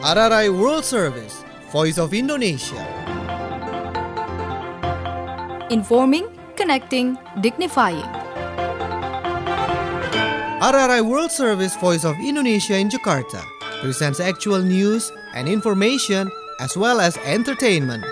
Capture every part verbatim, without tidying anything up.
R R I World Service, Voice of Indonesia. Informing, connecting, dignifying. R R I World Service, Voice of Indonesia in Jakarta presents actual news and information as well as entertainment.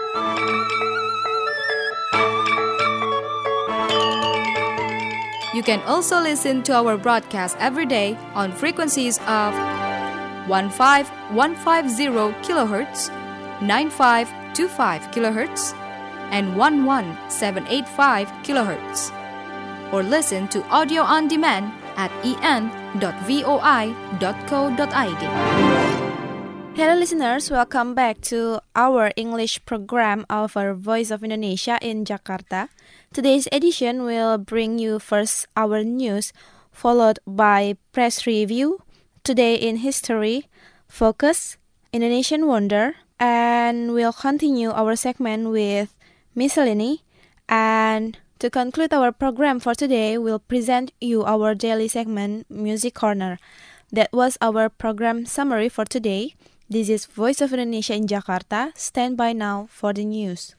You can also listen to our broadcast every day on frequencies of fifteen fifteen kilohertz, ninety-five twenty-five kilohertz, and eleven seven eighty-five kilohertz. Or listen to audio on demand at e n dot voi dot co dot i d. Hello listeners, welcome back to our English program of our Voice of Indonesia in Jakarta. Today's edition will bring you first our news, followed by press review, Today in History, Focus, Indonesian Wonder, and we'll continue our segment with Miscellany. And to conclude our program for today, we'll present you our daily segment, Music Corner. That was our program summary for today. This is Voice of Indonesia in Jakarta. Stand by now for the news.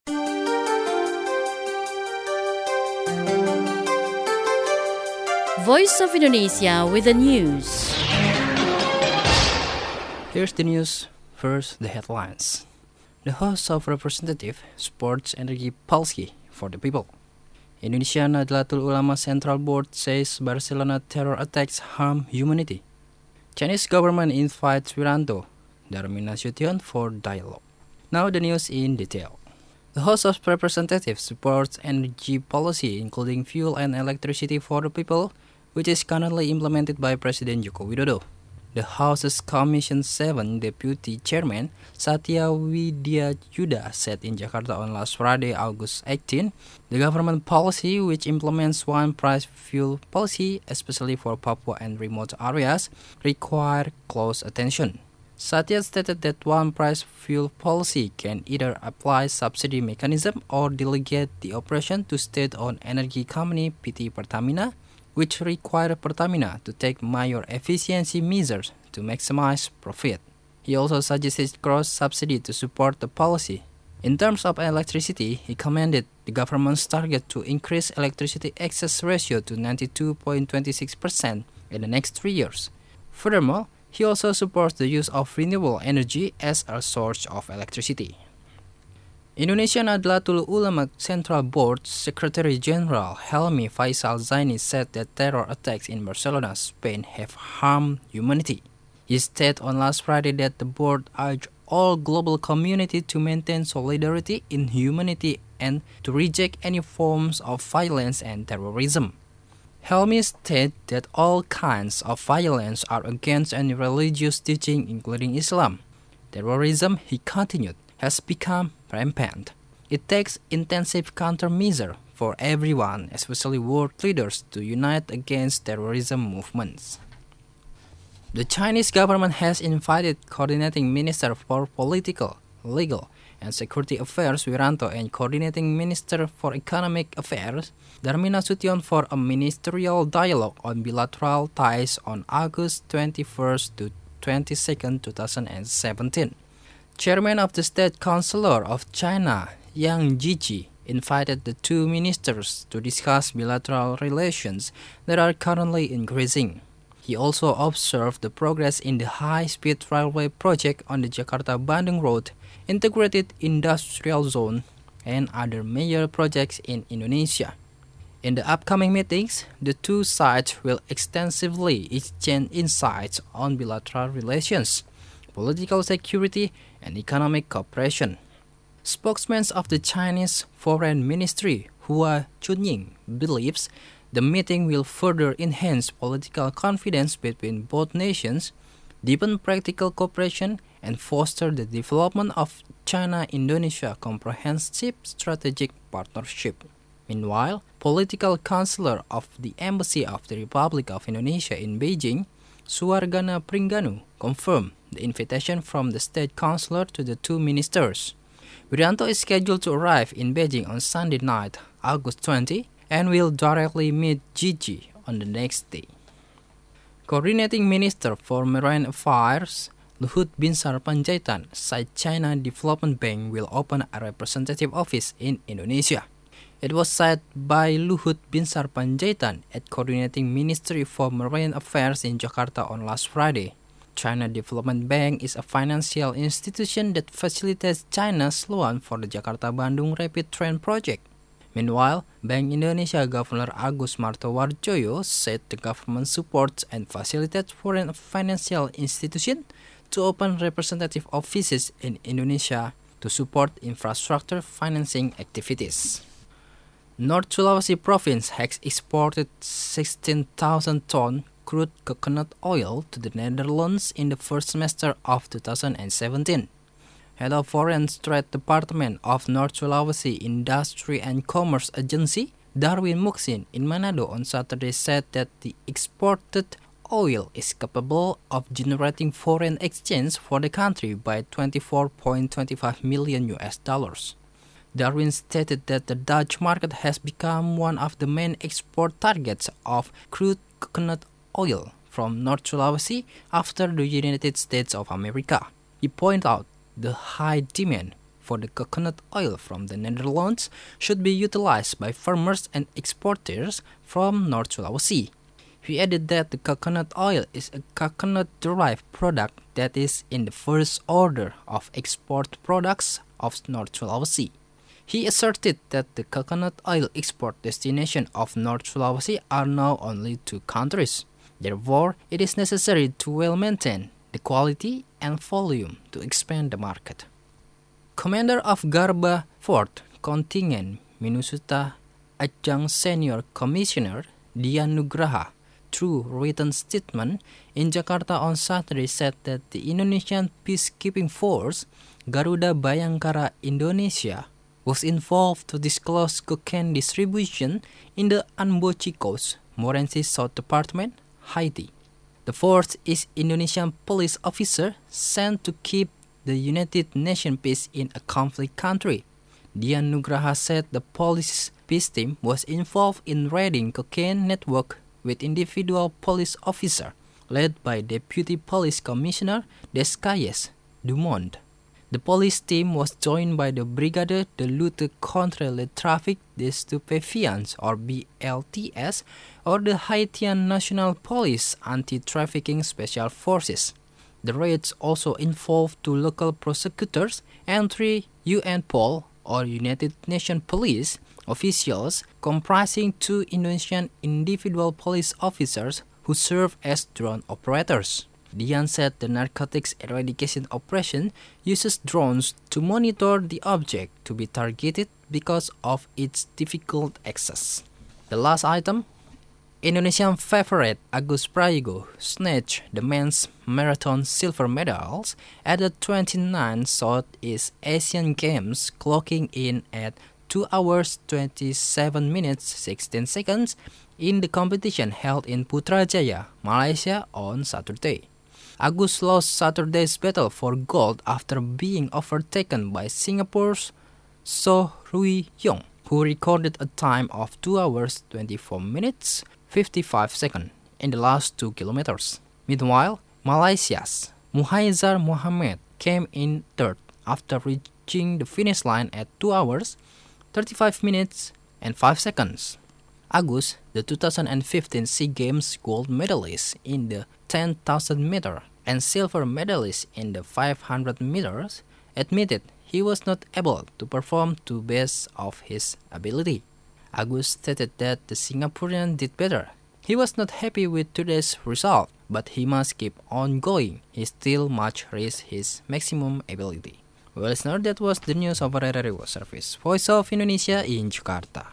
Voice of Indonesia with the news. Here's the news. First, the headlines. The House of Representatives supports energy policy for the people. Indonesian Nahdlatul Ulama Central Board says Barcelona terror attacks harm humanity. Chinese government invites Wiranto, Darmin Nasution for dialogue. Now the news in detail. The House of Representatives supports energy policy including fuel and electricity for the people, which is currently implemented by President Joko Widodo. The House's Commission seven Deputy Chairman Satya Widyayuda said in Jakarta on last Friday, August eighteenth, the government policy which implements one-price fuel policy, especially for Papua and remote areas, require close attention. Satya stated that one-price fuel policy can either apply subsidy mechanism or delegate the operation to state-owned energy company P T Pertamina, which require Pertamina to take major efficiency measures to maximize profit. He also suggested cross-subsidy to support the policy. In terms of electricity, he commended the government's target to increase electricity access ratio to ninety-two point two six percent in the next three years. Furthermore, he also supports the use of renewable energy as a source of electricity. Indonesian Nahdlatul Ulama Central Board Secretary General Helmi Faisal Zaini said that terror attacks in Barcelona, Spain have harmed humanity. He stated on last Friday that the board urged all global community to maintain solidarity in humanity and to reject any forms of violence and terrorism. Helmi stated that all kinds of violence are against any religious teaching, including Islam. Terrorism, he continued, has become rampant. It takes intensive countermeasures for everyone, especially world leaders, to unite against terrorism movements. The Chinese government has invited Coordinating Minister for Political, Legal, and Security Affairs Wiranto and Coordinating Minister for Economic Affairs Darmin Nasution for a ministerial dialogue on bilateral ties on August twenty-first to twenty-second, twenty seventeen. Chairman of the State Councilor of China, Yang Jiechi, invited the two ministers to discuss bilateral relations that are currently increasing. He also observed the progress in the high-speed railway project on the Jakarta-Bandung Road, integrated industrial zone, and other major projects in Indonesia. In the upcoming meetings, the two sides will extensively exchange insights on bilateral relations, political security, and economic cooperation. Spokesman of the Chinese Foreign Ministry, Hua Chunying, believes the meeting will further enhance political confidence between both nations, deepen practical cooperation, and foster the development of China-Indonesia Comprehensive Strategic Partnership. Meanwhile, political counselor of the Embassy of the Republic of Indonesia in Beijing, Suargana Pringganu, confirmed the invitation from the state councilor to the two ministers. Wiranto is scheduled to arrive in Beijing on Sunday night, August twentieth, and will directly meet Jiechi on the next day. Coordinating Minister for Marine Affairs Luhut Binsar Panjaitan said China Development Bank will open a representative office in Indonesia. It was said by Luhut Binsar Panjaitan at Coordinating Ministry for Marine Affairs in Jakarta on last Friday. China Development Bank is a financial institution that facilitates China's loan for the Jakarta-Bandung Rapid Train project. Meanwhile, Bank Indonesia Governor Agus Martowardoyo said the government supports and facilitates foreign financial institutions to open representative offices in Indonesia to support infrastructure financing activities. North Sulawesi Province has exported sixteen thousand tons crude coconut oil to the Netherlands in the first semester of two thousand seventeen. Head of Foreign Trade Department of North Sulawesi Industry and Commerce Agency, Darwin Muksin in Manado on Saturday said that the exported oil is capable of generating foreign exchange for the country by twenty-four point two five million U S dollars. Darwin stated that the Dutch market has become one of the main export targets of crude coconut oil from North Sulawesi after the United States of America. He pointed out the high demand for the coconut oil from the Netherlands should be utilized by farmers and exporters from North Sulawesi. He added that the coconut oil is a coconut-derived product that is in the first order of export products of North Sulawesi. He asserted that the coconut oil export destination of North Sulawesi are now only two countries. Therefore, it is necessary to well maintain the quality and volume to expand the market. Commander of Garba Fourth Contingent Minusota Adjunct Senior Commissioner Dian Nugraha, through written statement in Jakarta on Saturday, said that the Indonesian peacekeeping force Garuda Bayangkara Indonesia was involved to disclose cocaine distribution in the Anbochi Coast, Morensi South Department, Haiti. The fourth is Indonesian police officer sent to keep the United Nations peace in a conflict country. Dian Nugraha said the police peace team was involved in raiding cocaine network with individual police officer led by Deputy Police Commissioner Descayes Dumont. The police team was joined by the Brigade de Lutte contre le Trafic des Stupéfiants or B L T S or the Haitian National Police Anti-Trafficking Special Forces. The raids also involved two local prosecutors and three U N P O L or United Nations Police officials comprising two Indonesian individual police officers who serve as drone operators. Dian said the narcotics eradication operation uses drones to monitor the object to be targeted because of its difficult access. The last item, Indonesian favorite Agus Prayogo snatched the men's marathon silver medals at the twenty-ninth Southeast Asian Games, clocking in at two hours twenty-seven minutes sixteen seconds in the competition held in Putrajaya, Malaysia on Saturday. Agus lost Saturday's battle for gold after being overtaken by Singapore's So Rui Yong, who recorded a time of two hours twenty-four minutes fifty-five seconds in the last two kilometers. Meanwhile, Malaysia's Muhaizar Mohammed came in third after reaching the finish line at two hours thirty-five minutes and five seconds. Agus, the two thousand fifteen SEA Games gold medalist in the ten thousand meter and silver medalist in the five hundred meters, admitted he was not able to perform to the best of his ability. Agus stated that the Singaporean did better. He was not happy with today's result, but he must keep on going. He still must reach his maximum ability. Well, listener, that was the news of R R I Service, Voice of Indonesia in Jakarta.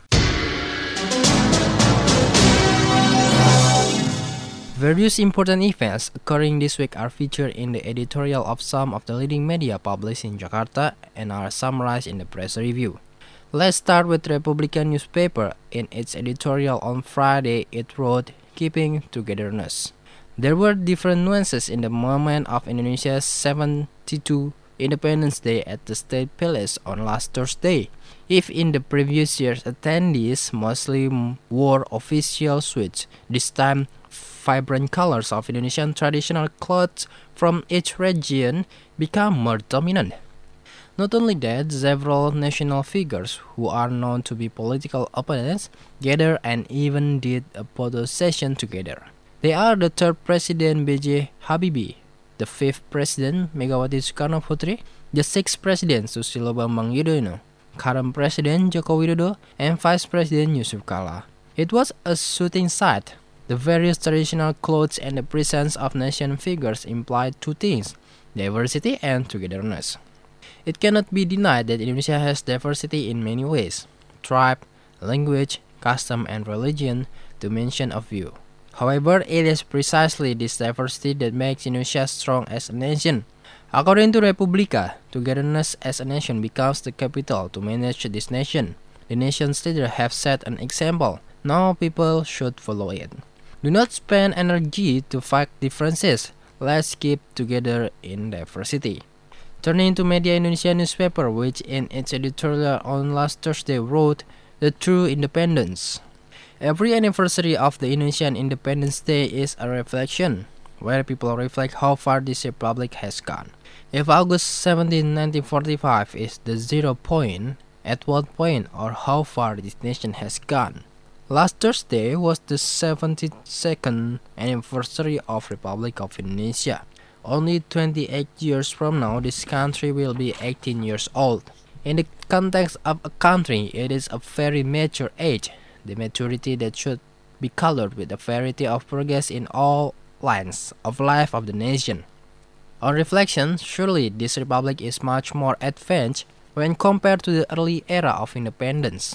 Various important events occurring this week are featured in the editorial of some of the leading media published in Jakarta and are summarized in the press review. Let's start with Republican newspaper. In its editorial on Friday, it wrote, "Keeping Togetherness." There were different nuances in the moment of Indonesia's seventy-second Independence Day at the State Palace on last Thursday. If in the previous years attendees mostly wore official suits, this time vibrant colors of Indonesian traditional clothes from each region become more dominant. Not only that, several national figures who are known to be political opponents gather and even did a photo session together. They are the third President B J Habibie, the fifth President Megawati Soekarno Putri, the sixth President Susilo Bambang Yudhoyono, current President Joko Widodo, and Vice President Yusuf Kala. It was a shooting sight. The various traditional clothes and the presence of nation figures implied two things: diversity and togetherness. It cannot be denied that Indonesia has diversity in many ways: tribe, language, custom, and religion, to mention a few. However, it is precisely this diversity that makes Indonesia strong as a nation. According to Republika, togetherness as a nation becomes the capital to manage this nation. The nation's leaders have set an example. Now people should follow it. Do not spend energy to fight differences. Let's keep together in diversity. Turning to Media Indonesia newspaper, which in its editorial on last Thursday wrote, "The True Independence." Every anniversary of the Indonesian Independence Day is a reflection, where people reflect how far this republic has gone. If August seventeenth, nineteen forty-five is the zero point, at what point or how far this nation has gone? Last Thursday was the seventy-second anniversary of Republic of Indonesia. Only twenty-eight years from now, this country will be eighteen years old. In the context of a country, it is a very mature age, the maturity that should be colored with a variety of progress in all lines of life of the nation. On reflection, surely this republic is much more advanced when compared to the early era of independence.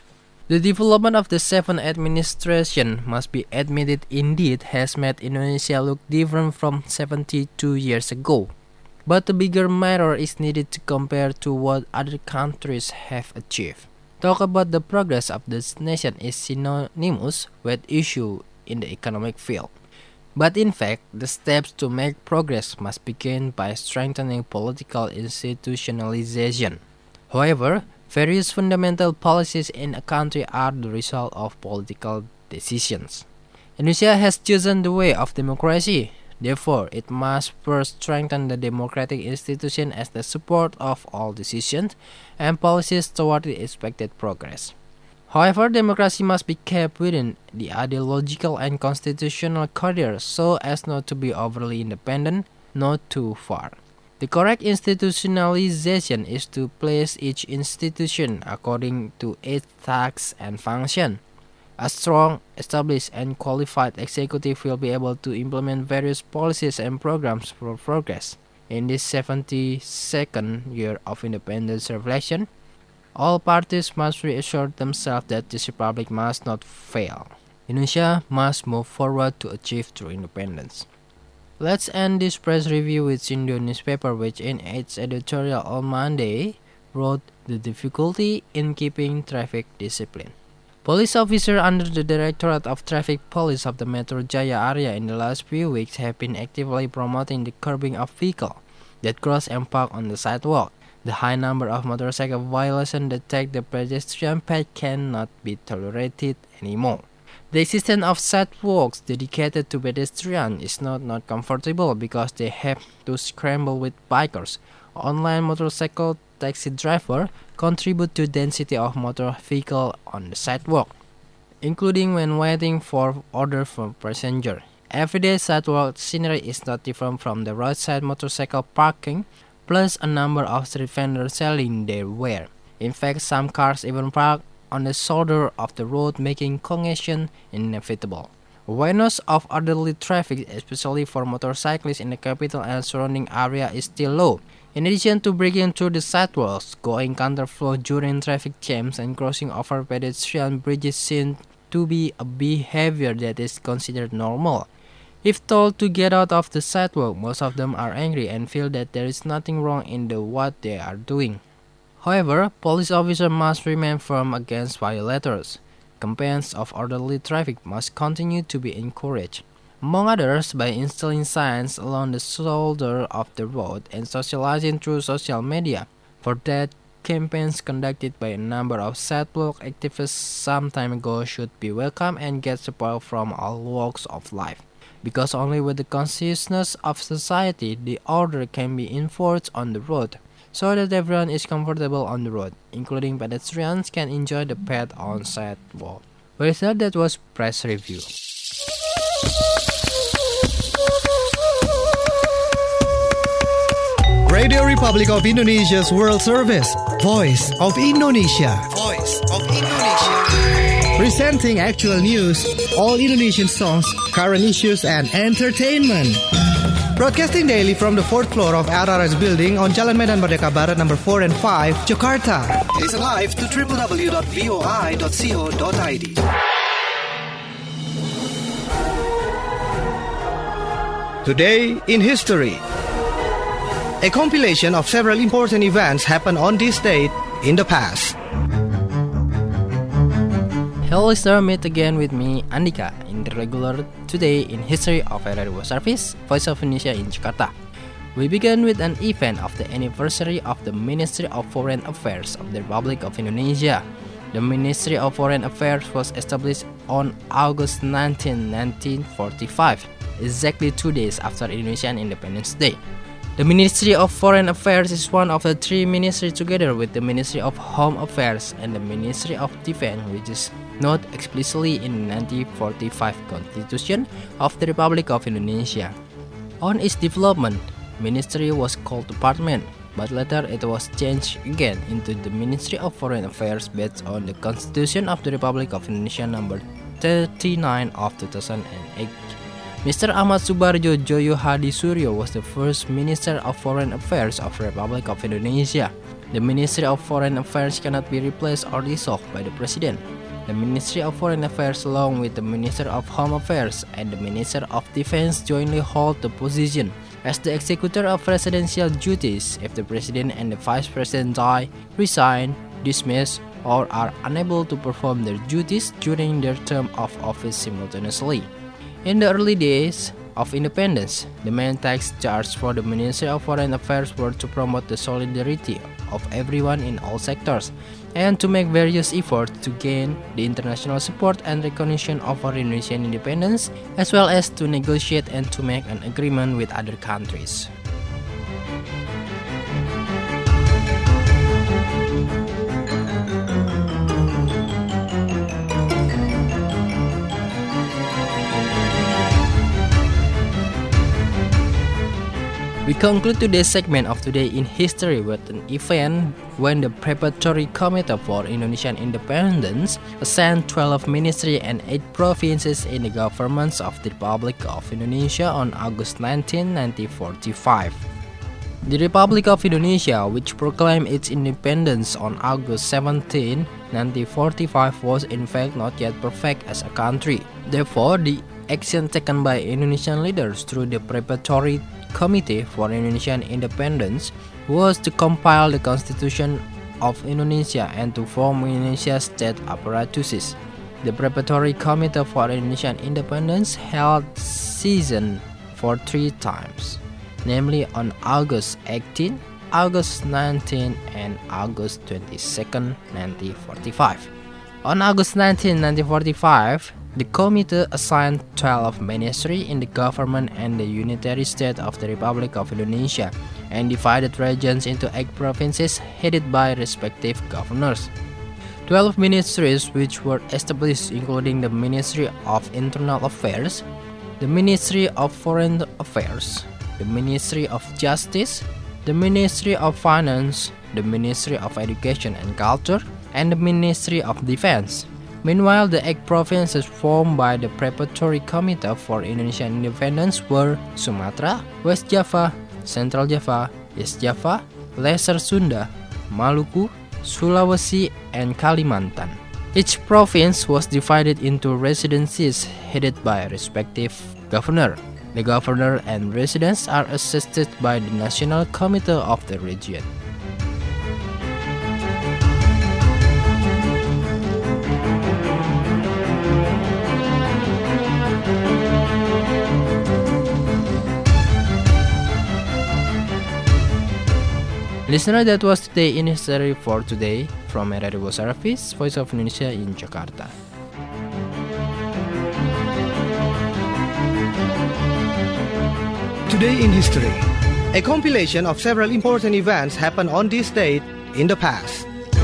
The development of the seventh administration must be admitted indeed has made Indonesia look different from seventy-two years ago. But a bigger mirror is needed to compare to what other countries have achieved. Talk about the progress of this nation is synonymous with issue in the economic field. But in fact, the steps to make progress must begin by strengthening political institutionalization. However, various fundamental policies in a country are the result of political decisions. Indonesia has chosen the way of democracy. Therefore, it must first strengthen the democratic institution as the support of all decisions and policies toward the expected progress. However, democracy must be kept within the ideological and constitutional corridors so as not to be overly independent, not too far. The correct institutionalization is to place each institution according to its tasks and function. A strong, established, and qualified executive will be able to implement various policies and programs for progress. In this seventy-second year of independence reflection, all parties must reassure themselves that this republic must not fail. Indonesia must move forward to achieve true independence. Let's end this press review with Sindho newspaper, which in its editorial on Monday wrote the difficulty in keeping traffic discipline. Police officers under the Directorate of Traffic Police of the Metro Jaya area in the last few weeks have been actively promoting the curbing of vehicles that cross and park on the sidewalk. The high number of motorcycle violations that take the pedestrian path cannot be tolerated anymore. The existence of sidewalks dedicated to pedestrians is not not comfortable because they have to scramble with bikers. Online motorcycle taxi driver contribute to density of motor vehicle on the sidewalk, including when waiting for order from passenger. Everyday sidewalk scenery is not different from the roadside motorcycle parking, plus a number of street vendors selling their wares. In fact, some cars even park on the shoulder of the road, making congestion inevitable. Awareness of orderly traffic, especially for motorcyclists in the capital and surrounding area, is still low. In addition to breaking through the sidewalks, going counterflow during traffic jams, and crossing over pedestrian bridges seem to be a behavior that is considered normal. If told to get out of the sidewalk, most of them are angry and feel that there is nothing wrong in the what they are doing. However, police officers must remain firm against violators. Campaigns of orderly traffic must continue to be encouraged, among others by installing signs along the shoulder of the road and socializing through social media. For that, campaigns conducted by a number of sidewalk activists some time ago should be welcome and get support from all walks of life. because only with the consciousness of society the order can be enforced on the road, so that everyone is comfortable on the road, including pedestrians can enjoy the path on sidewalk. Well, that that was press review. Radio Republic of Indonesia's World Service, Voice of Indonesia. Voice of Indonesia. Presenting actual news, all Indonesian songs, current issues, and entertainment. Broadcasting daily from the fourth floor of R R S building on Jalan Medan Merdeka Barat number four and five, Jakarta. Listen live to w w w dot voi dot co dot i d. Today in History. A compilation of several important events happened on this date in the past. Hello listener, meet again with me, Andika, in the regular Today in History of R R W Service, Voice of Indonesia in Jakarta. We begin with an event of the anniversary of the Ministry of Foreign Affairs of the Republic of Indonesia. The Ministry of Foreign Affairs was established on August nineteenth, nineteen forty-five, exactly two days after Indonesian Independence Day. The Ministry of Foreign Affairs is one of the three ministries together with the Ministry of Home Affairs and the Ministry of Defense, which is not explicitly in the nineteen forty-five Constitution of the Republic of Indonesia. On its development, ministry was called Department, but later it was changed again into the Ministry of Foreign Affairs based on the Constitution of the Republic of Indonesia number thirty-nine of two thousand eight. Mister Ahmad Subarjo Joyo Hadi Suryo was the first Minister of Foreign Affairs of the Republic of Indonesia. The Ministry of Foreign Affairs cannot be replaced or dissolved by the President. The Ministry of Foreign Affairs, along with the Minister of Home Affairs and the Minister of Defense, jointly hold the position as the executor of presidential duties if the President and the Vice President die, resign, dismiss, or are unable to perform their duties during their term of office simultaneously. In the early days of independence, the main task charged for the Ministry of Foreign Affairs were to promote the solidarity of everyone in all sectors and to make various efforts to gain the international support and recognition of our Indonesian independence, as well as to negotiate and to make an agreement with other countries. We conclude today's segment of Today in History with an event when the Preparatory Committee for Indonesian Independence assigned twelve ministries and eight provinces in the governments of the Republic of Indonesia on August nineteenth, nineteen forty-five. The Republic of Indonesia, which proclaimed its independence on August seventeenth, nineteen forty-five, was in fact not yet perfect as a country. Therefore, the action taken by Indonesian leaders through the Preparatory Committee for Indonesian Independence was to compile the Constitution of Indonesia and to form Indonesia's state apparatuses. The Preparatory Committee for Indonesian Independence held session for three times, namely on August eighteenth, August nineteenth, and August twenty-second, nineteen forty-five. On August nineteenth, nineteen forty-five, the committee assigned twelve ministries in the government and the unitary state of the Republic of Indonesia and divided regions into eight provinces headed by respective governors. twelve ministries which were established including the Ministry of Internal Affairs, the Ministry of Foreign Affairs, the Ministry of Justice, the Ministry of Finance, the Ministry of Education and Culture, and the Ministry of Defense. Meanwhile, the eight provinces formed by the Preparatory Committee for Indonesian Independence were Sumatra, West Java, Central Java, East Java, Lesser Sunda, Maluku, Sulawesi, and Kalimantan. Each province was divided into residencies headed by a respective governor. The governor and residents are assisted by the National Committee of the region. Listener, that was Today in History for today from R R W Service, Voice of Indonesia in Jakarta. Today in History, a compilation of several important events happened on this date in the past.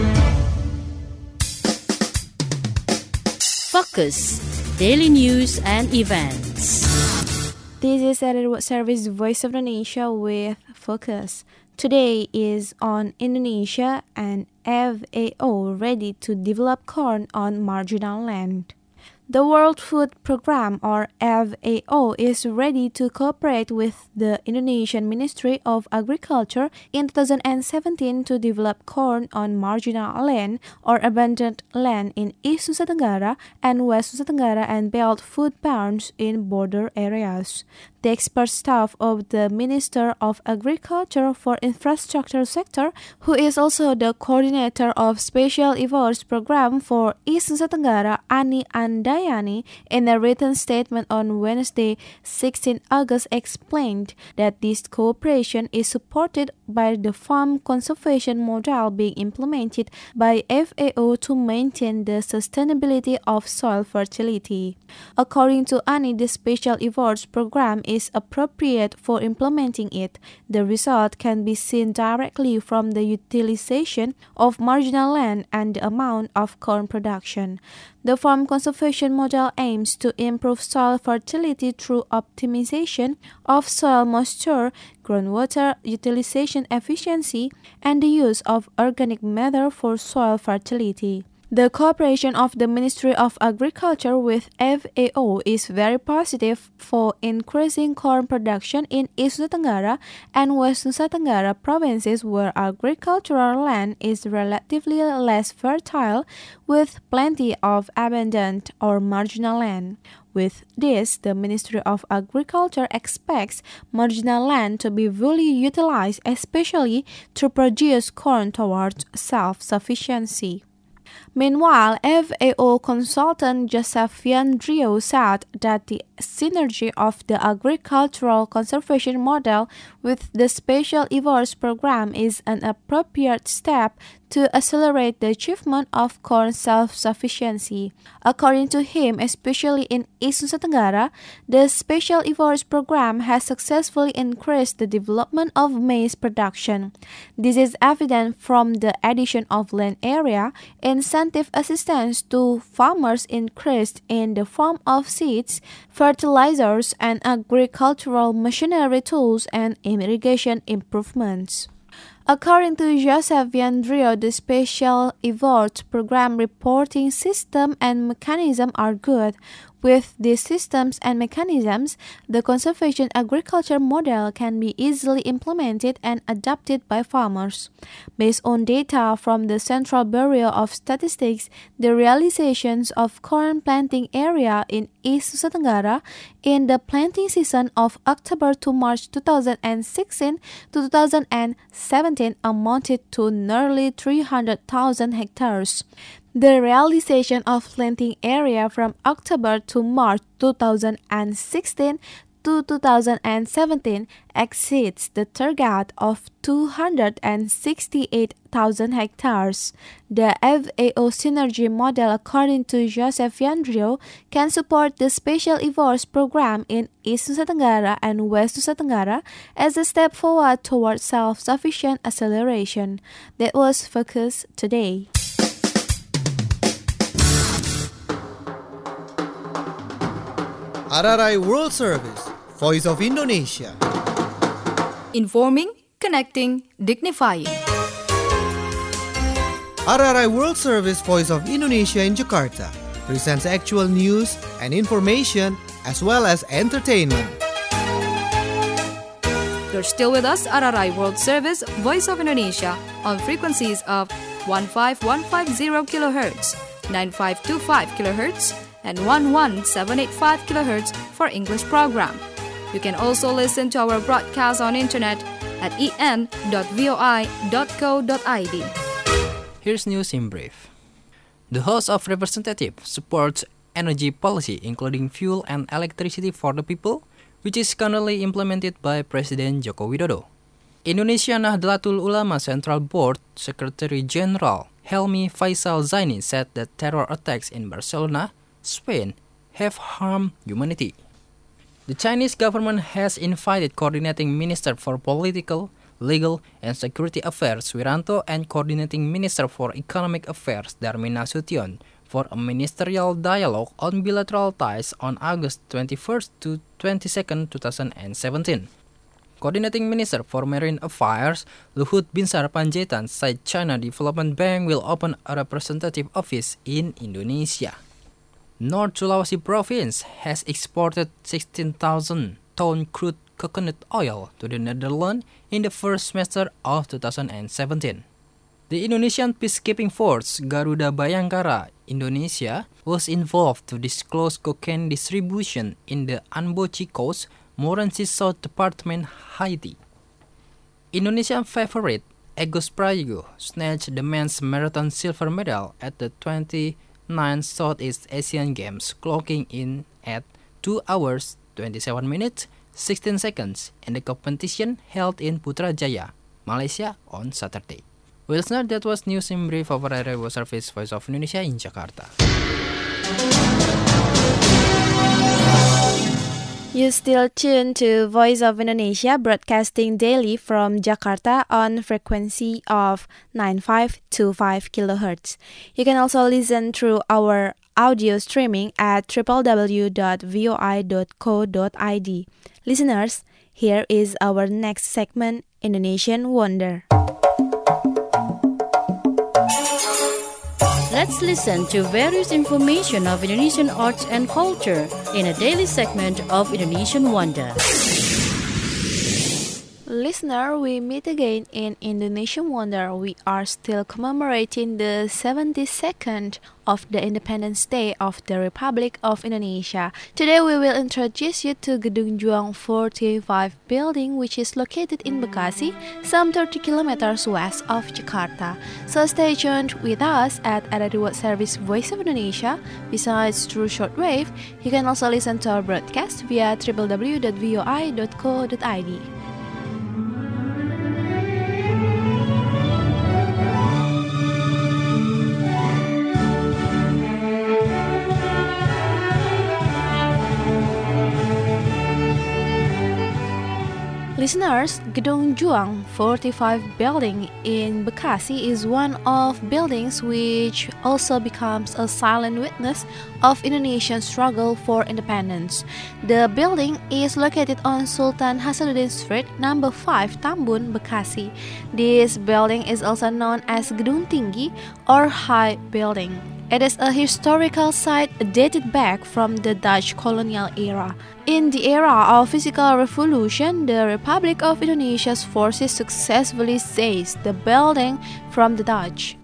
Focus, daily news and events. This is Edward Service Voice of Indonesia with Focus. Today is on Indonesia and F A O ready to develop corn on marginal land. The World Food Programme, or F A O, is ready to cooperate with the Indonesian Ministry of Agriculture in two thousand seventeen to develop corn on marginal land or abandoned land in East Nusa Tenggara and West Nusa Tenggara and build food barns in border areas. The expert staff of the Minister of Agriculture for Infrastructure Sector, who is also the coordinator of Special Efforts Program for East Nusa Tenggara, Ani Andayani, in a written statement on Wednesday, sixteenth August, explained that this cooperation is supported by the farm conservation model being implemented by F A O to maintain the sustainability of soil fertility. According to Ani, the Special Efforts Program is appropriate for implementing it. The result can be seen directly from the utilization of marginal land and the amount of corn production. The farm conservation model aims to improve soil fertility through optimization of soil moisture, groundwater utilization efficiency, and the use of organic matter for soil fertility. The cooperation of the Ministry of Agriculture with F A O is very positive for increasing corn production in East Nusa Tenggara and West Nusa Tenggara provinces where agricultural land is relatively less fertile with plenty of abandoned or marginal land. With this, the Ministry of Agriculture expects marginal land to be fully utilized, especially to produce corn towards self-sufficiency. Meanwhile, F A O consultant Joseph Viandrio said that the synergy of the agricultural conservation model with the Special Efforts Program is an appropriate step to accelerate the achievement of corn self-sufficiency. According to him, especially in East Nusa Tenggara, the Special Efforts Program has successfully increased the development of maize production. This is evident from the addition of land area, incentive assistance to farmers increased in the form of seeds, fertilizers, and agricultural machinery tools and irrigation improvements. According to Joseph Viandrio, the Special Efforts Program reporting system and mechanism are good. With these systems and mechanisms, the conservation agriculture model can be easily implemented and adopted by farmers. Based on data from the Central Bureau of Statistics, the realizations of corn planting area in East Nusa Tenggara in the planting season of October to March two thousand sixteen to two thousand seventeen amounted to nearly three hundred thousand hectares. The realization of planting area from October to March two thousand sixteen to two thousand seventeen exceeds the target of two hundred sixty-eight thousand hectares. The F A O synergy model, according to Joseph Viandrio, can support the Special Efforts Program in East Nusa Tenggara and West Nusa Tenggara as a step forward toward self-sufficient acceleration. That was Focus Today. R R I World Service, Voice of Indonesia. Informing, connecting, dignifying. R R I World Service, Voice of Indonesia in Jakarta presents actual news and information as well as entertainment. You're still with us, R R I World Service, Voice of Indonesia, on frequencies of one five one five zero kilohertz, nine five two five kilohertz, and one one seven eight five kilohertz for English program. You can also listen to our broadcast on internet at e n dot voi dot co dot i d. Here's news in brief. The House of Representatives supports energy policy including fuel and electricity for the people, which is currently implemented by President Joko Widodo. Indonesia Nahdlatul Ulama Central Board Secretary General Helmi Faisal Zaini said that terror attacks in Barcelona, Spain, have harmed humanity. The Chinese government has invited Coordinating Minister for Political, Legal, and Security Affairs Wiranto and Coordinating Minister for Economic Affairs Darmin Nasution for a ministerial dialogue on bilateral ties on August twenty-first to twenty-second, twenty seventeen. Coordinating Minister for Marine Affairs Luhut Binsar Panjaitan said China Development Bank will open a representative office in Indonesia. North Sulawesi Province has exported sixteen thousand ton crude coconut oil to the Netherlands in the first semester of two thousand seventeen. The Indonesian peacekeeping force Garuda Bayangkara Indonesia was involved to disclose cocaine distribution in the Anbochi Coast, Morenci South Department, Haiti. Indonesian favorite Agus Prayogo snatched the men's marathon silver medal at the twenty-ninth Southeast Asian Games, clocking in at two hours, twenty-seven minutes, sixteen seconds in the competition held in Putrajaya, Malaysia on Saturday. Well, listener, that was news in brief of our radio service Voice of Indonesia in Jakarta. You still tune to Voice of Indonesia, broadcasting daily from Jakarta on frequency of ninety-five point two five kilohertz. You can also listen through our audio streaming at w w w dot voi dot co dot i d. Listeners, here is our next segment, Indonesian Wonder. Let's listen to various information of Indonesian arts and culture in a daily segment of Indonesian Wonder. Listener, we meet again in Indonesian Wonder. We are still commemorating the seventy-second of the Independence Day of the Republic of Indonesia. Today we will introduce you to Gedung Juang forty-five building, which is located in Bekasi, some thirty kilometers west of Jakarta. So stay tuned with us at Radio Service Voice of Indonesia. Besides through shortwave, you can also listen to our broadcast via w w w dot voi dot co dot i d. Listeners, Gedung Juang forty-five building in Bekasi is one of buildings which also becomes a silent witness of Indonesian struggle for independence. The building is located on Sultan Hasanuddin Street, number five, Tambun, Bekasi. This building is also known as Gedung Tinggi or High Building. It is a historical site dated back from the Dutch colonial era. In the era of physical revolution, the Republic of Indonesia's forces successfully seized the building from the Dutch.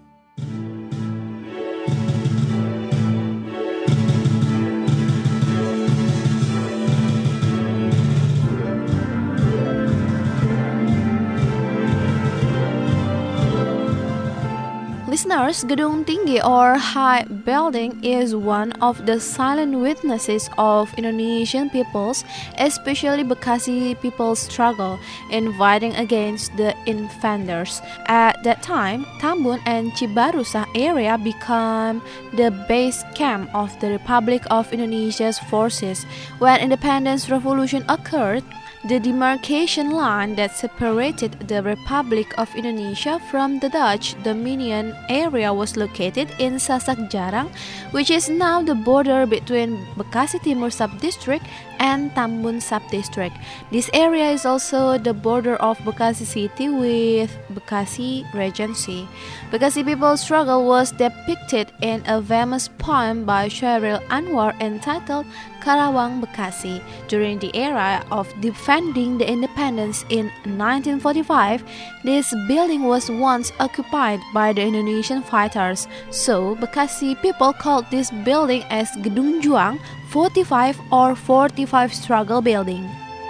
Listeners, Gedung Tinggi or High Building is one of the silent witnesses of Indonesian peoples, especially Bekasi people's struggle in fighting against the invaders. At that time, Tambun and Cibarusah area became the base camp of the Republic of Indonesia's forces. When independence revolution occurred, the demarcation line that separated the Republic of Indonesia from the Dutch Dominion area was located in Sasak Jarang, which is now the border between Bekasi Timur Subdistrict and Tambun Subdistrict. This area is also the border of Bekasi City with Bekasi Regency. Bekasi people's struggle was depicted in a famous poem by Syahril Anwar entitled Karawang Bekasi. During the era of defending the independence in nineteen forty-five, this building was once occupied by the Indonesian fighters. So, Bekasi people called this building as Gedung Juang forty-five or forty-five Struggle Building.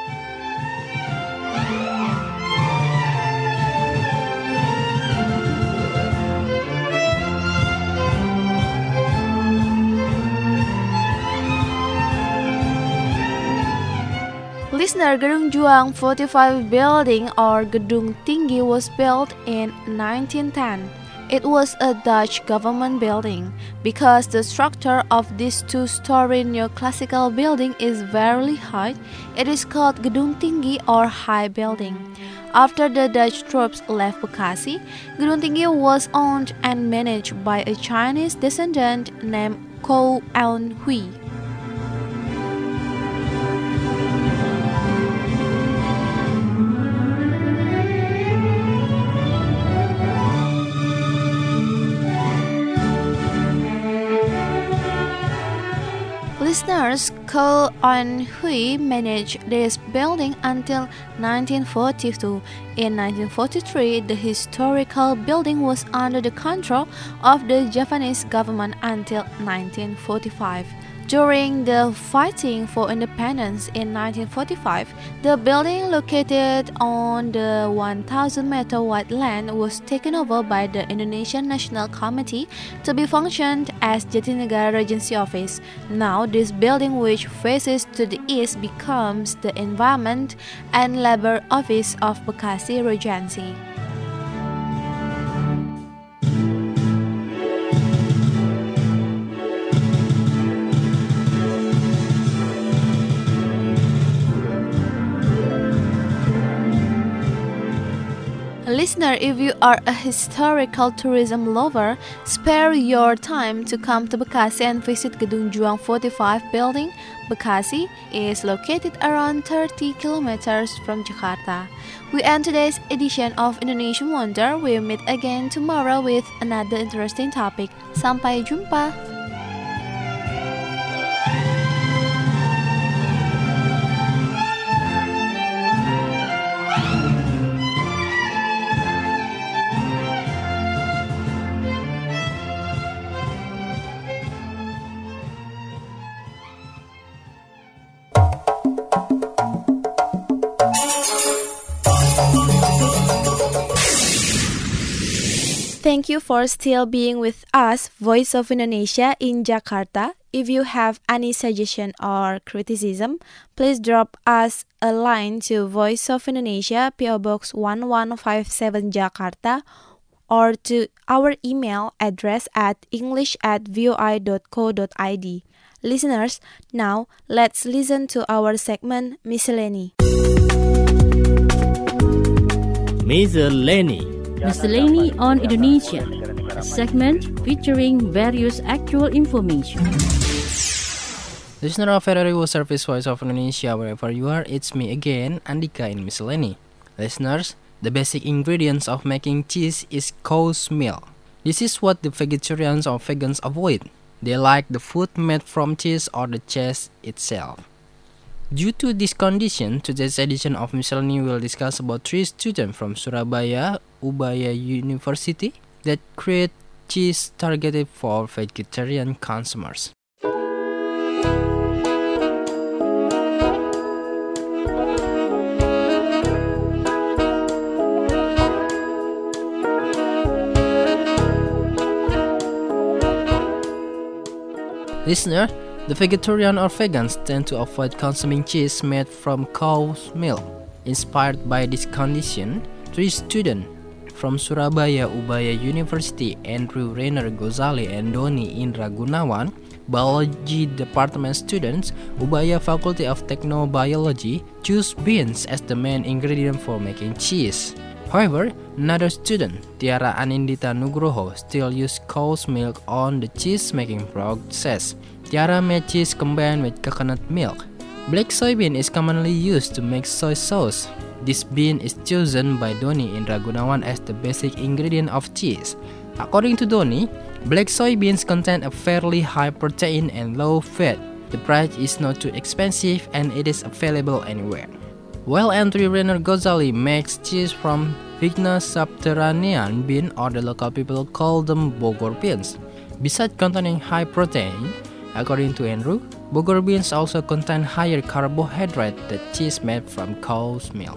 Listener, Gedung Juang forty-five building or Gedung Tinggi was built in nineteen ten. It was a Dutch government building. Because the structure of this two-story neoclassical building is very high, it is called Gedung Tinggi or High Building. After the Dutch troops left Bekasi, Gedung Tinggi was owned and managed by a Chinese descendant named Ko Aun Hui. Listeners, Ko Aun Hui managed this building until nineteen forty-two. In nineteen forty-three, the historical building was under the control of the Japanese government until nineteen forty-five. During the fighting for independence in nineteen forty-five, the building located on the one thousand meter wide land was taken over by the Indonesian National Committee to be functioned as Jatinegara Regency Office. Now, this building, which faces to the east, becomes the Environment and Labor Office of Bekasi Regency. Listener, if you are a historical tourism lover, spare your time to come to Bekasi and visit Gedung Juang forty-five building. Bekasi is located around thirty kilometers from Jakarta. We end today's edition of Indonesian Wonder. We'll meet again tomorrow with another interesting topic. Sampai jumpa. Thank you for still being with us, Voice of Indonesia in Jakarta. If you have any suggestion or criticism, please drop us a line to Voice of Indonesia, P O Box one one five seven Jakarta, or to our email address at english at voi dot co dot id. Listeners, now let's listen to our segment Miscellany. Miscellany. Miscellany on Indonesia, a segment featuring various actual information. Listener of Radio Service Voice of Indonesia, wherever you are, it's me again, Andika in Miscellany. Listeners, the basic ingredients of making cheese is cow's milk. This is what the vegetarians or vegans avoid. They like the food made from cheese or the cheese itself. Due to this condition, today's edition of Miscellany will discuss about three students from Surabaya Ubaya University that create cheese targeted for vegetarian consumers. Listener, the vegetarian or vegans tend to avoid consuming cheese made from cow's milk. Inspired by this condition, three students from Surabaya Ubaya University, Andrew Rainer Gozali and Doni Indra Gunawan, Biology Department students, Ubaya Faculty of Technobiology, choose beans as the main ingredient for making cheese. However, another student, Tiara Anindita Nugroho, still used cow's milk on the cheese-making process. Tiara made cheese combined with coconut milk. Black soybean is commonly used to make soy sauce. This bean is chosen by Doni Indra Gunawan as the basic ingredient of cheese. According to Doni, black soybeans contain a fairly high protein and low fat. The price is not too expensive and it is available anywhere. While Andrew Rainer Gozali makes cheese from Vigna subterranean bean, or the local people call them Bogor beans. Besides containing high protein, according to Andrew, Bogor beans also contain higher carbohydrate than cheese made from cow's milk.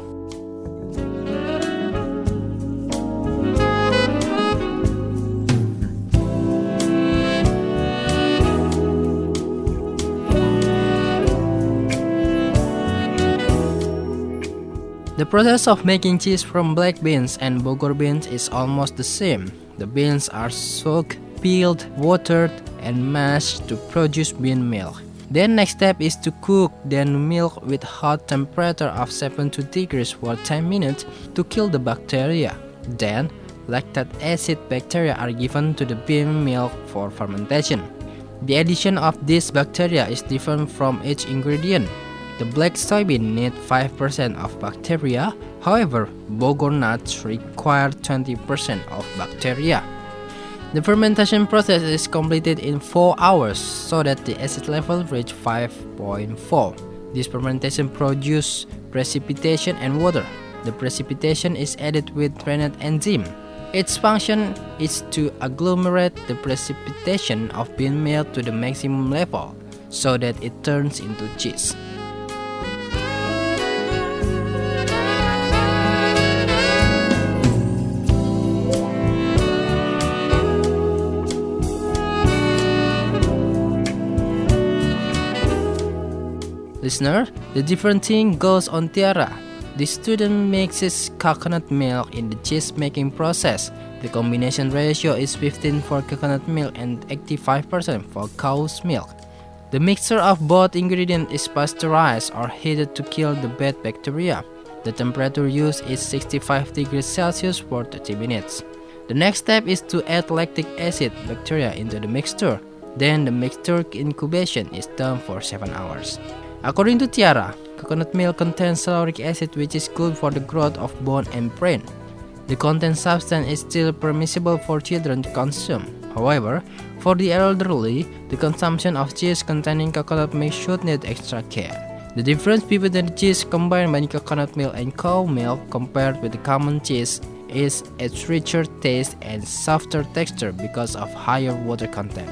The process of making cheese from black beans and Bogor beans is almost the same. The beans are soaked, peeled, watered, and mashed to produce bean milk. Then next step is to cook the milk with hot temperature of seventy degrees for ten minutes to kill the bacteria. Then lactic acid bacteria are given to the bean milk for fermentation. The addition of these bacteria is different from each ingredient. The black soybean need five percent of bacteria, however, Bogor nuts require twenty percent of bacteria. The fermentation process is completed in four hours so that the acid level reach five point four. This fermentation produces precipitation and water. The precipitation is added with Rennet enzyme. Its function is to agglomerate the precipitation of bean milk to the maximum level so that it turns into cheese. Listener, the different thing goes on Tiara. The student mixes coconut milk in the cheese making process. The combination ratio is fifteen for coconut milk and eighty-five percent for cow's milk. The mixture of both ingredients is pasteurized or heated to kill the bad bacteria. The temperature used is sixty-five degrees Celsius for thirty minutes. The next step is to add lactic acid bacteria into the mixture. Then the mixture incubation is done for seven hours. According to Tiara, coconut milk contains caloric acid which is good for the growth of bone and brain. The content substance is still permissible for children to consume. However, for the elderly, the consumption of cheese containing coconut milk should need extra care. The difference between the cheese combined by coconut milk and cow milk compared with the common cheese is its richer taste and softer texture because of higher water content.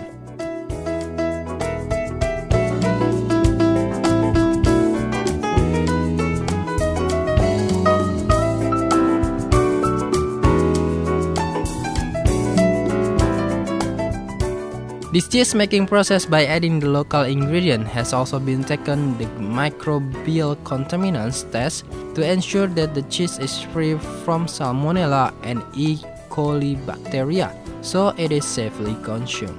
This cheese making process by adding the local ingredient has also been taken the microbial contaminants test to ensure that the cheese is free from Salmonella and E. coli bacteria, so it is safely consumed.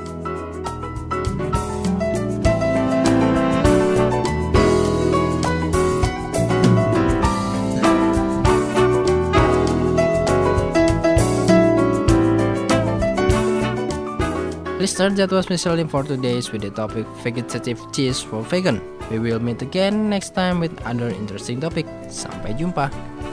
Listener, that was Michelle for today's with the topic vegetative cheese for vegan. We will meet again next time with another interesting topic. Sampai jumpa.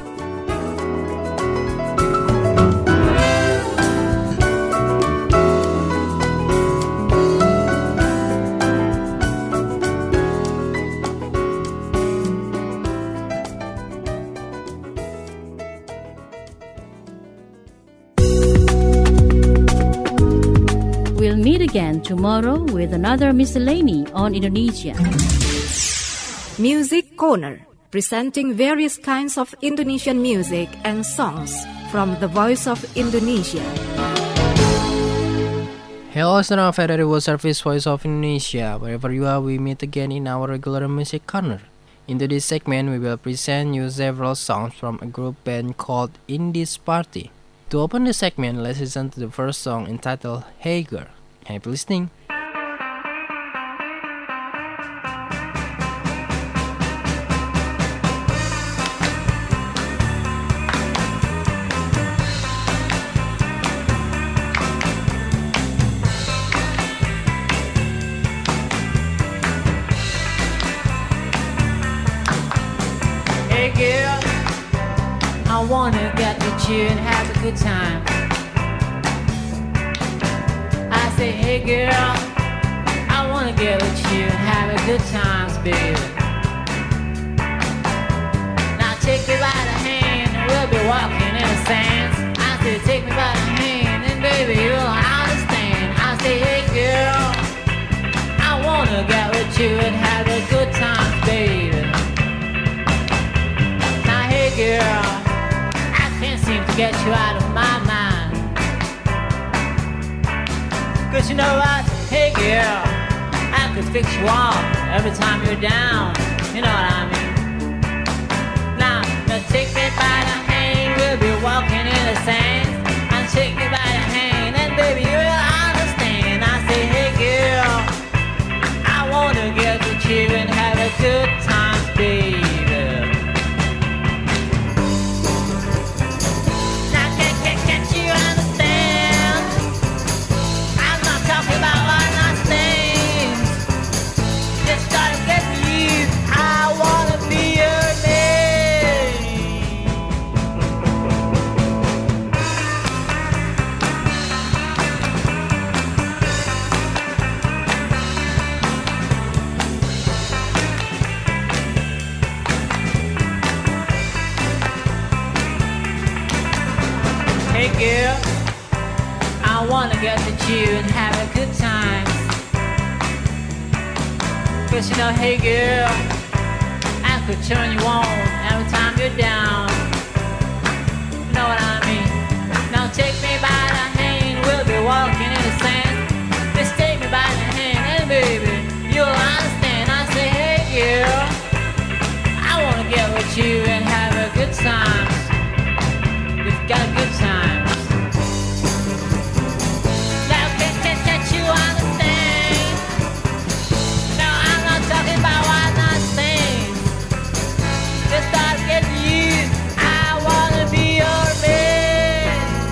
We'll meet again tomorrow with another miscellany on Indonesia. Music Corner, presenting various kinds of Indonesian music and songs from the Voice of Indonesia. Hello, listener of Federal World Service Voice of Indonesia. Wherever you are, we meet again in our regular music corner. In this segment, we will present you several songs from a group band called Indies Party. To open the segment, let's listen to the first song entitled Hey Girl. Happy listening. Hey girl, I wanna get with you and have a good time. I say, hey girl, I wanna get with you and have a good time, baby. Now take me by the hand and we'll be walking in the sands. I say, take me by the hand and baby, you'll understand. I say, hey girl, I wanna get with you and have a good time, baby. Now hey girl, I can't seem to get you out of my mind. Cause you know what, hey girl, I could fix you up every time you're down. You know what I mean? Now, now take me by the hand, we'll be walking in the sand. And take me by the hand, and baby, you'll understand. I say, hey girl, I wanna get with you and have a good time, baby. Now can, can, can't you understand? I'm not talking about one night stands. Just gotta get you. I wanna be your man. Hey girl, I wanna get with you and have a good time. Cause you know, hey girl, I could turn you on every time you're down. Know what I mean? Now take me by the hand, we'll be walking in the sand. Just take me by the hand, and baby, you'll understand. I say, hey girl, I wanna get with you and have a good time. We've got a good time. Now can, can, can't you understand? No, I'm not talking about one night stands. Just start getting you. I wanna be your man.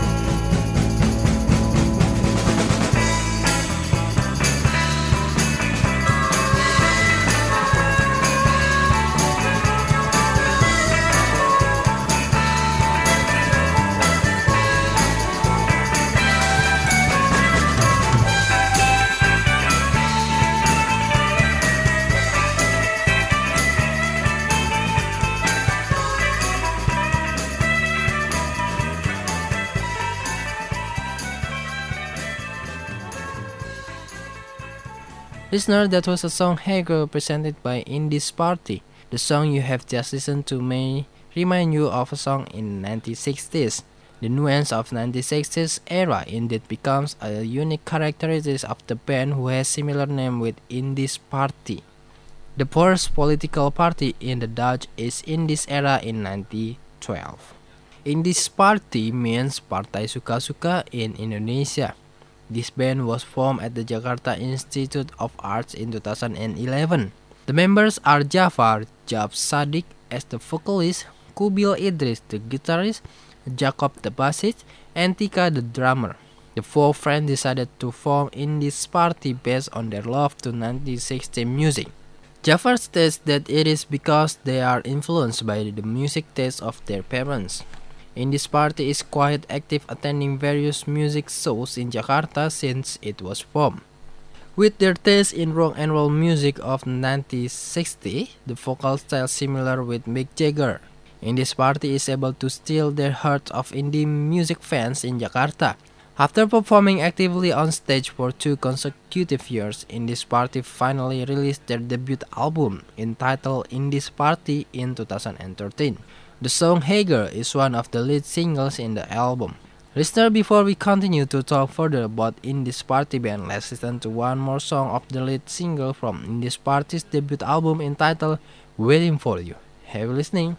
Listener, that was a song Hey Girl presented by Indies Party. The song you have just listened to may remind you of a song in nineteen sixties. The nuance of nineteen sixties era indeed becomes a unique characteristic of the band who has similar name with Indies Party. The first political party in the Dutch East Indies era in nineteen twelve. Indies Party means Partai Suka-Suka in Indonesia. This band was formed at the Jakarta Institute of Arts in two thousand eleven. The members are Jafar Jab Sadik as the vocalist, Kubil Idris the guitarist, Jacob the bassist, and Tika the drummer. The four friends decided to form Indies Party based on their love to nineteen sixties music. Jafar states that it is because they are influenced by the music taste of their parents. Indies Party is quite active, attending various music shows in Jakarta since it was formed. With their taste in rock and roll music of nineteen sixties, the vocal style similar with Mick Jagger, Indies Party is able to steal the hearts of indie music fans in Jakarta. After performing actively on stage for two consecutive years, Indies Party finally released their debut album entitled Indies Party in two thousand thirteen. The song Hey Girl is one of the lead singles in the album. Listener, before we continue to talk further about Indies Party band, let's listen to one more song of the lead single from Indies Party's debut album entitled Waiting For You. Have a listening.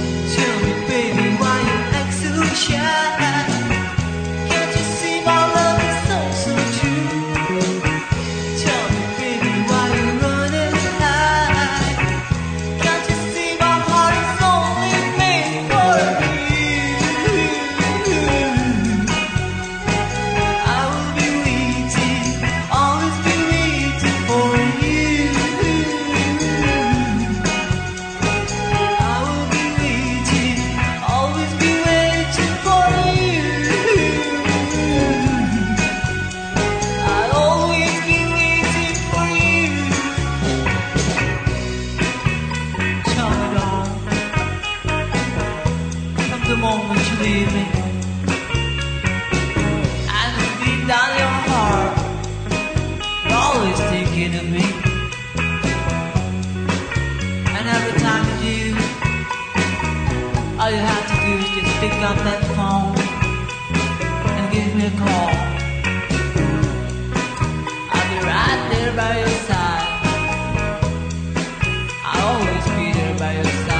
Can't you see my love? the moment you leave me. And deep down your heart, you're always thinking of me. And every time you do, all you have to do is just pick up that phone and give me a call. I'll be right there by your side. I'll always be there by your side.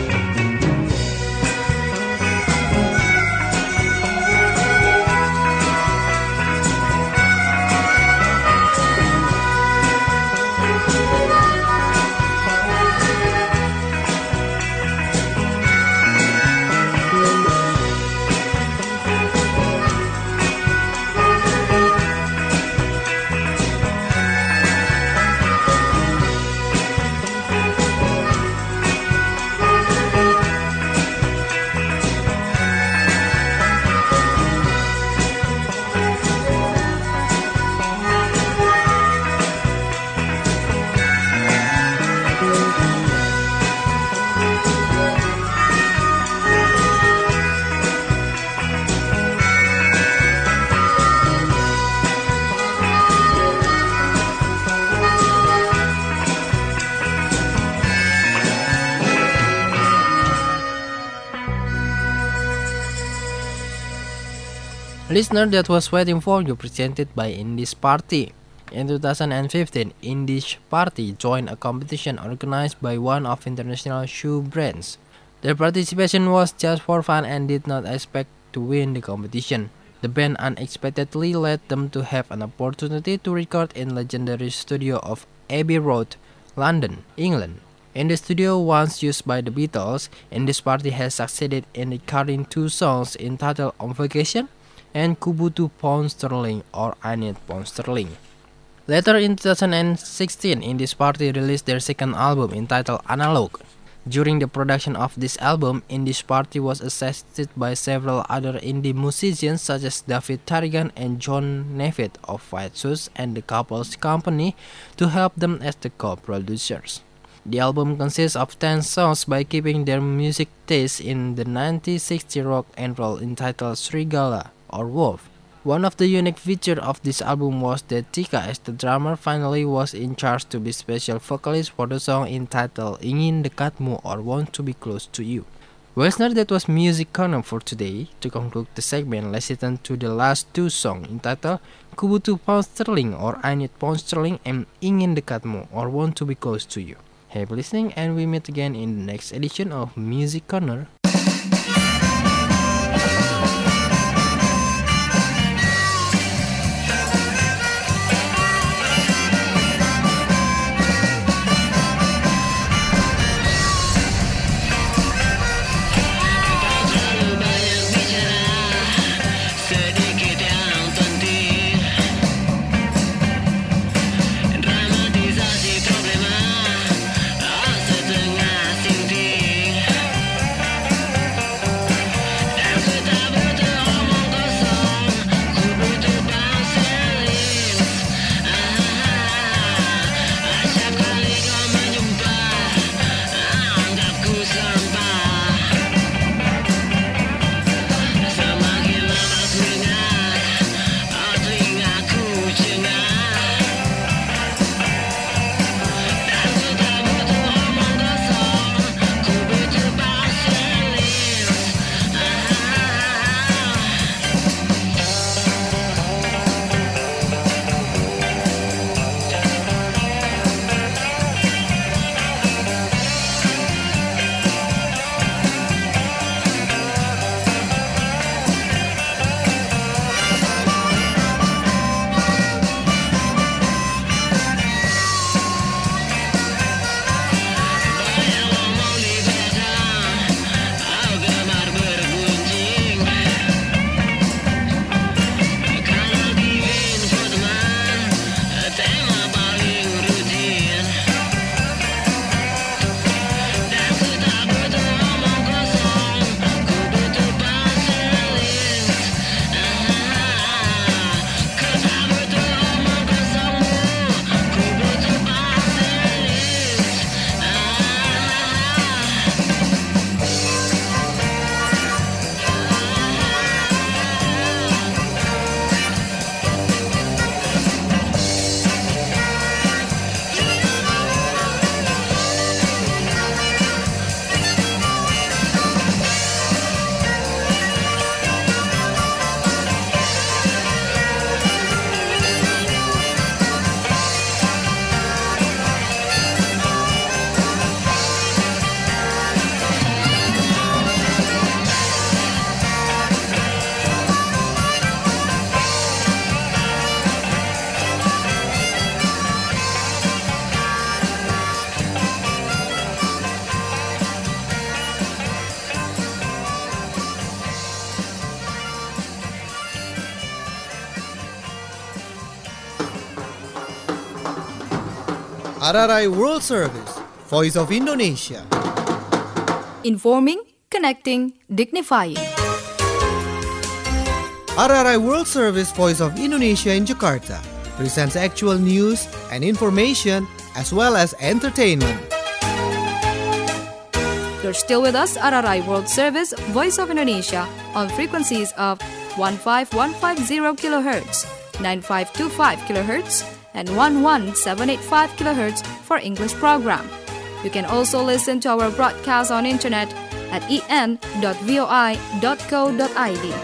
Listener, that was Waiting For You, presented by Indies Party. In two thousand fifteen, Indies Party joined a competition organized by one of international shoe brands. Their participation was just for fun and did not expect to win the competition. The band unexpectedly led them to have an opportunity to record in legendary studio of Abbey Road, London, England. In the studio once used by the Beatles, Indies Party has succeeded in recording two songs entitled On Vacation and Ku Butuh Pound Sterling or I Need Pound Sterling. Later in two thousand sixteen, Indies Party released their second album entitled Analog. During the production of this album, Indies Party was assisted by several other indie musicians such as David Tarrigan and John Nevitt of White Shoes and the couple's company to help them as the co-producers. The album consists of ten songs by keeping their music taste in the nineteen sixties rock and roll entitled Srigala or Wolf. One of the unique features of this album was that Tika, as the drummer, finally was in charge to be special vocalist for the song entitled Ingin Dekatmu or Want to Be Close to You. Well, listener, that was Music Corner for today. To conclude the segment, let's listen to the last two songs entitled Ku Butuh Pound Sterling or I Need Pound Sterling and Ingin Dekatmu or Want to Be Close to You. Happy listening, and we meet again in the next edition of Music Corner. Dramatisasi problema, setengah sinting. R R I World Service, Voice of Indonesia. Informing, connecting, dignifying. R R I World Service, Voice of Indonesia in Jakarta presents actual news and information as well as entertainment. You're still with us, R R I World Service, Voice of Indonesia, on frequencies of one five one five zero kilohertz, nine five two five kilohertz, and one one seven eight five kilohertz for English program. You can also listen to our broadcast on internet at e n dot voi dot co dot i d.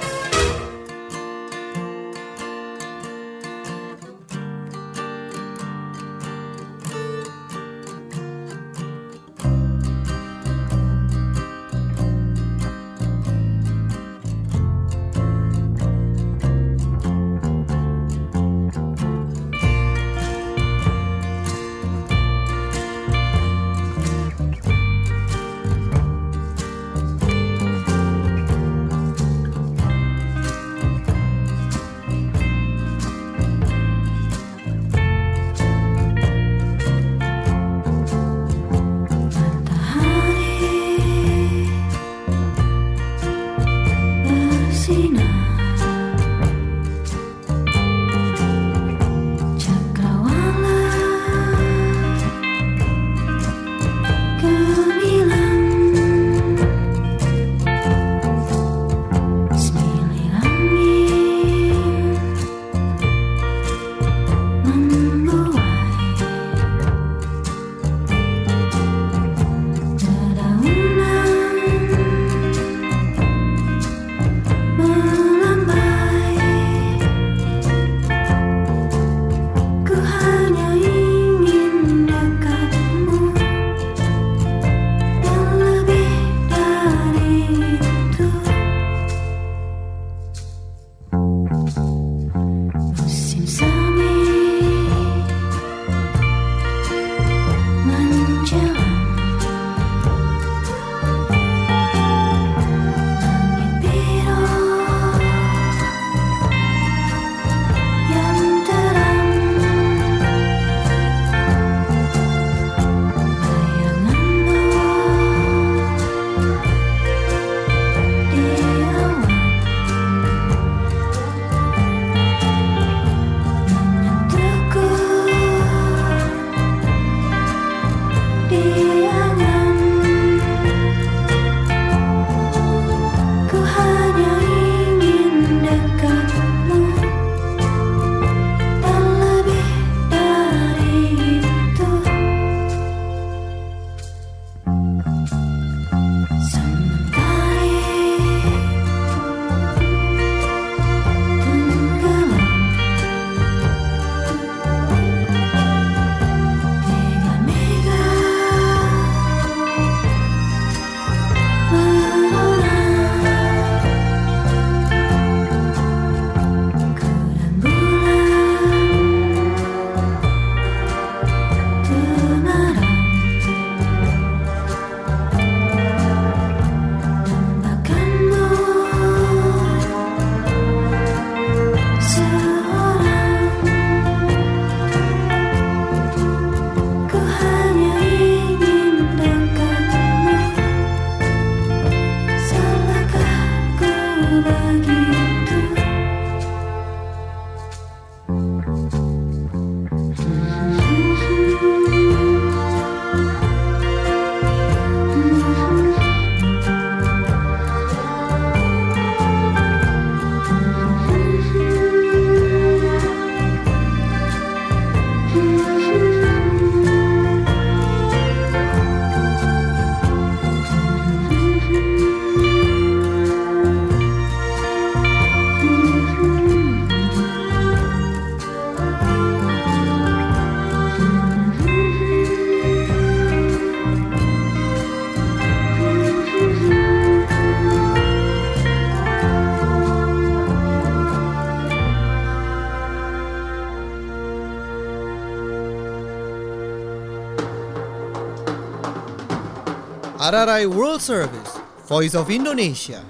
R R I World Service, Voice of Indonesia.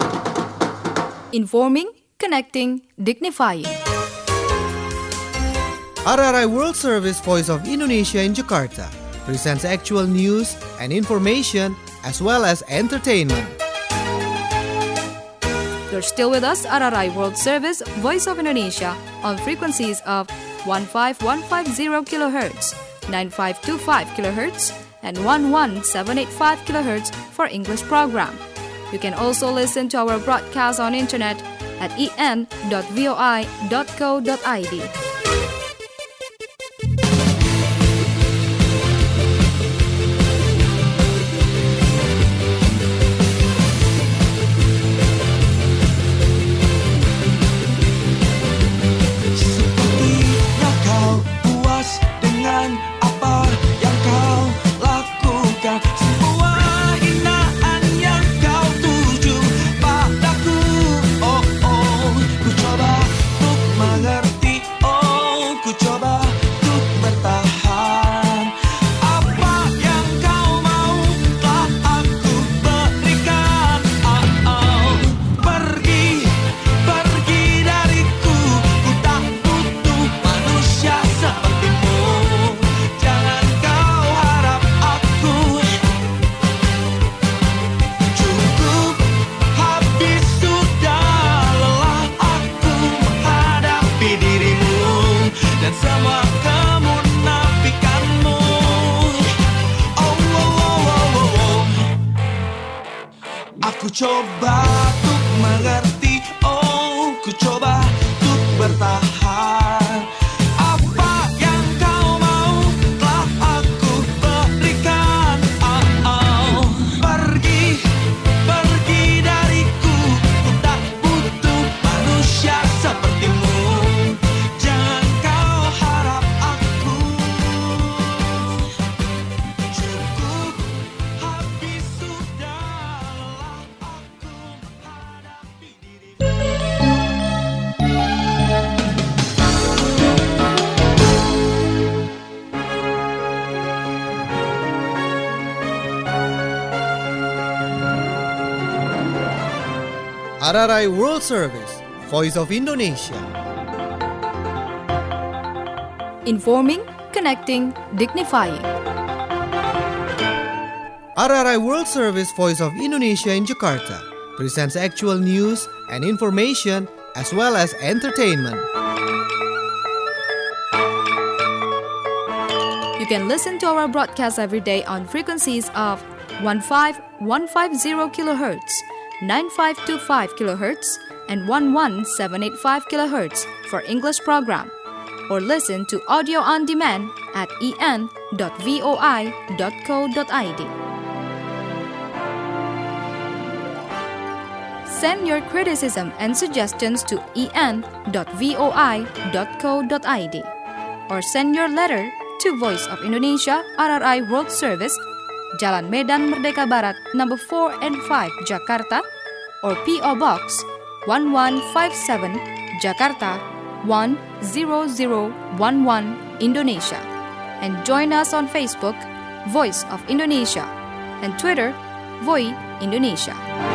Informing, connecting, dignifying. R R I World Service, Voice of Indonesia in Jakarta presents actual news and information as well as entertainment. You're still with us, R R I World Service, Voice of Indonesia, on frequencies of one five one five zero kilohertz, nine five two five kilohertz, and one one seven eight five kilohertz for English program. You can also listen to our broadcast on internet at e n dot voi dot co dot i d. Coba untuk mengerti, oh ku coba untuk bertahan. Apa yang kau mau telah aku berikan. Oh, oh. Pergi, pergi dariku, ku tak butuh manusia sepertimu. Jangan kau harap aku cukup habis sudah. R R I World Service, Voice of Indonesia. Informing, connecting, dignifying. R R I World Service, Voice of Indonesia in Jakarta presents actual news and information as well as entertainment. You can listen to our broadcast every day on frequencies of one five one five zero kilohertz, nine five two five kilohertz, and one one seven eight five kilohertz for English program. Or listen to audio on demand at e n dot voi dot co dot i d. Send your criticism and suggestions to e n dot voi dot co dot i d or send your letter to Voice of Indonesia R R I World Service, Jalan Medan Merdeka Barat, number four and five, Jakarta, or P O Box one one five seven, Jakarta one zero zero one one, Indonesia. And join us on Facebook, Voice of Indonesia, and Twitter, Voi Indonesia.